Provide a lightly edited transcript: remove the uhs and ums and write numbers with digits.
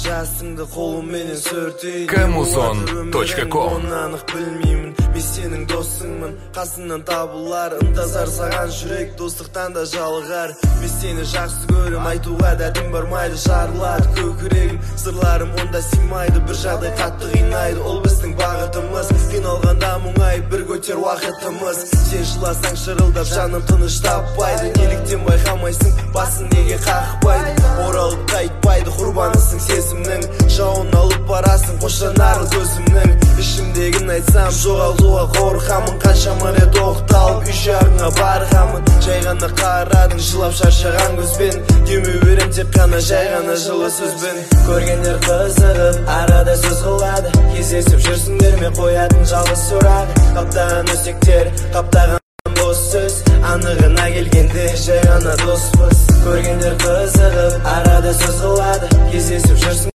жасыңды қолымменен сүртейін. Kamuzon.com. Анық білмеймін, мен сенің досыңмын. Қасыңнан табылар ынтазар саған жүрек, достықтан да жалығар. Мен сені жақсы көрім, айтуға дәтім бармайды, жарылады көкірегім. Сырларым онда сыймайды, бір жағдай қатты қинайды. Ол біздің бағытымыз, қиналғанда мұңайып бір көтер уақытымыз. Сен жыласаң шырылдап жаным тыныш таппайды. Неліктен байқамайсың, басын неге қақпайды? Оралып қайтпайды, құрбанысың сезімнің. Жауын алып барасың, қоштанарлық көзімнің. Ішімдегін айтсам, жоғалтуға қорқамын. Қаншама рет оқталып, үй жағыңа барғамын. Жай ғана қарадың, жылап шаршаған көзбен. Демеу берем тек қана жай ғана жылы сөзбен. Көргендер қызығып, арада сөз қылады. Кездесіп жүрсіңдер ме қоятын жалғыз сұрағы. Қаптаған өсектер, қаптаған бос сөз. Анығына келгенде жай ғана доспыз. Көргендер қызығып, арада сөз қылады. Кездесіп жүрсің